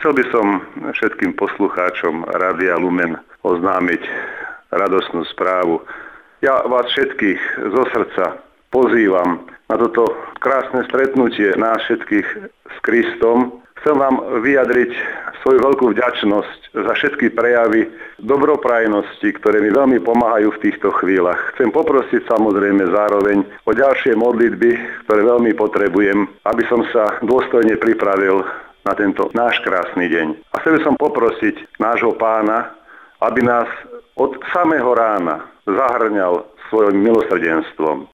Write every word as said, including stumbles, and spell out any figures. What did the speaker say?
Chcel by som všetkým poslucháčom Rádia Lumen oznámiť radosnú správu. Ja vás všetkých zo srdca pozývam na toto krásne stretnutie nás všetkých s Kristom. Chcem vám vyjadriť svoju veľkú vďačnosť za všetky prejavy dobroprajnosti, ktoré mi veľmi pomáhajú v týchto chvíľach. Chcem poprosiť samozrejme zároveň o ďalšie modlitby, ktoré veľmi potrebujem, aby som sa dôstojne pripravil na tento náš krásny deň. A chcel by som poprosiť nášho Pána, aby nás od samého rána zahrňal svojím milosrdenstvom.